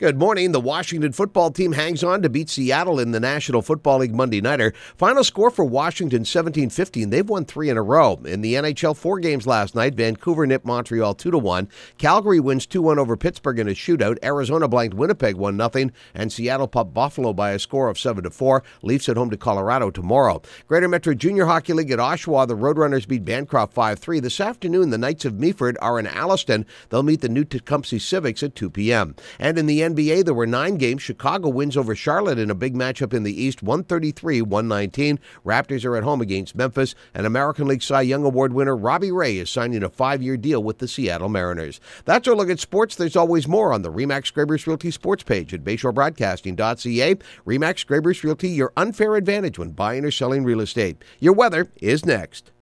Good morning. The Washington football team hangs on to beat Seattle in the National Football League Monday Nighter. Final score for Washington, 17-15. They've won 3 in a row. In the NHL, 4 games last night. Vancouver nipped Montreal 2-1. Calgary wins 2-1 over Pittsburgh in a shootout. Arizona blanked Winnipeg 1-0. And Seattle popped Buffalo by a score of 7-4. Leafs at home to Colorado tomorrow. Greater Metro Junior Hockey League at Oshawa. The Roadrunners beat Bancroft 5-3. This afternoon, the Knights of Meaford are in Alliston. They'll meet the New Tecumseh Civics at 2 p.m. And in the NBA, there were 9 games. Chicago wins over Charlotte in a big matchup in the East, 133-119. Raptors are at home against Memphis, and American League Cy Young Award winner Robbie Ray is signing a 5-year deal with the Seattle Mariners. That's our look at sports. There's always more on the RE/MAX Grabers Realty sports page at BayShoreBroadcasting.ca. RE/MAX Grabers Realty, your unfair advantage when buying or selling real estate. Your weather is next.